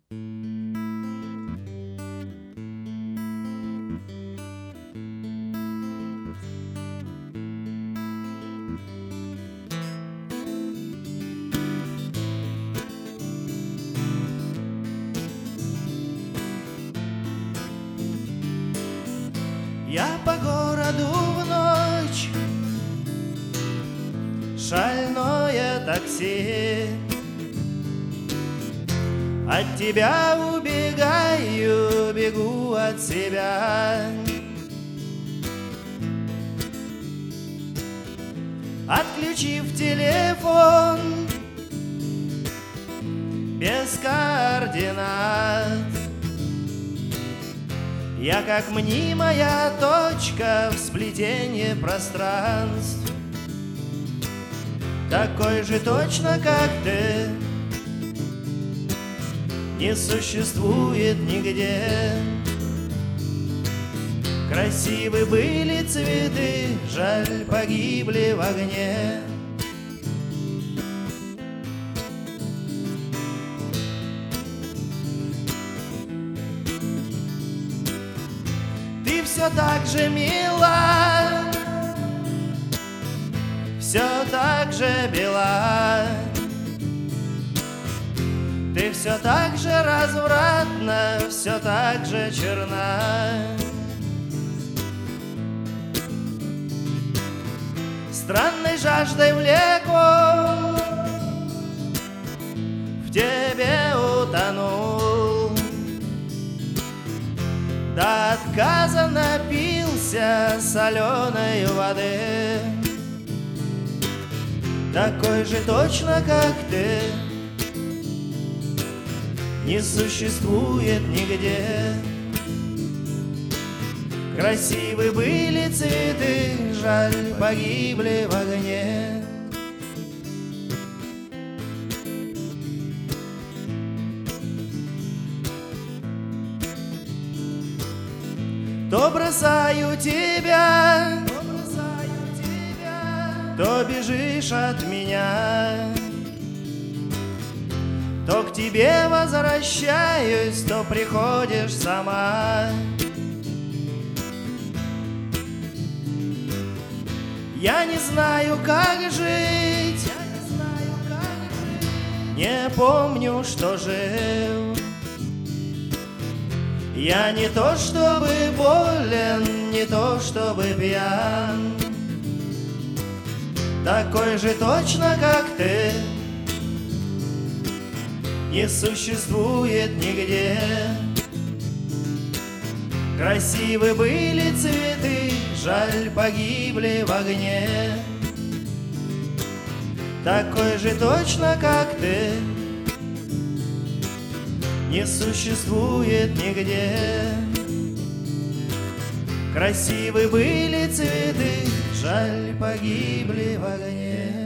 Я по городу в ночь, шальное такси, от тебя убегаю, бегу от себя. Отключив телефон без координат, я как мнимая точка в сплетении пространств, такой же точно, как ты, не существует нигде. Красивы были цветы, жаль, погибли в огне. Ты все так же мила, все так же бела, ты все так же развратна, все так же черна. Странной жаждой влеку, в тебе утонул, до отказа напился соленой воды, такой же точно, как ты, не существует нигде. Красивы были цветы, жаль, погибли в огне. То бросаю тебя, то бежишь от меня, то к тебе возвращаюсь, то приходишь сама. Я не знаю, как жить, не помню, что жил. Я не то чтобы болен, не то чтобы пьян, такой же точно, как ты, не существует нигде. Красивы были цветы, жаль, погибли в огне, такой же точно, как ты, не существует нигде. Красивы были цветы, жаль, погибли в огне.